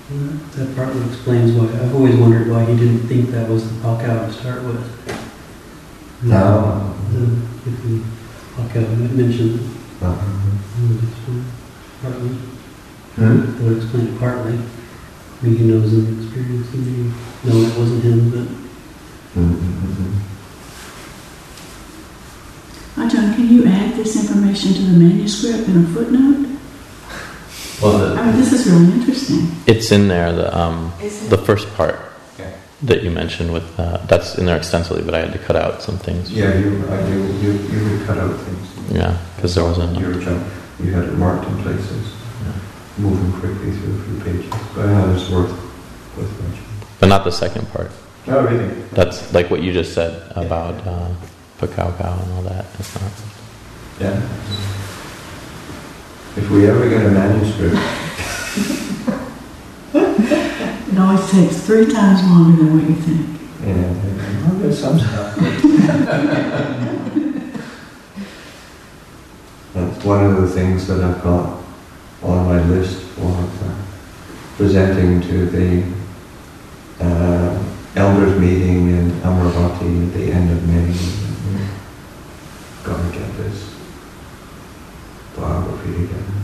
That partly explains why. I've always wondered why he didn't think that was the Pakao to start with. No. If the Pakao mentioned it. Uh-huh. Partly. Hmm? That would explain it partly. I mean, he knows in experience, he may know it wasn't him, but... Mm-hmm. Ajahn, can you add this information to the manuscript in a footnote? Well, I mean, this is really interesting. It's in there, the first part yeah. that you mentioned with, that's in there extensively, but I had to cut out some things. Yeah, you would cut out things. Yeah, because there wasn't enough. You had it marked in places, moving quickly through a few pages. But yeah, it's worth mentioning. But not the second part. Oh, really? That's like what you just said about Pakao Kao and all that. It's not. Yeah. If we ever get a manuscript, It always takes 3 times longer than what you think. yeah, well, there's some stuff. That's one of the things that I've got on my list for presenting to the elders meeting in Amaravati at the end of May. Got to get this biography together.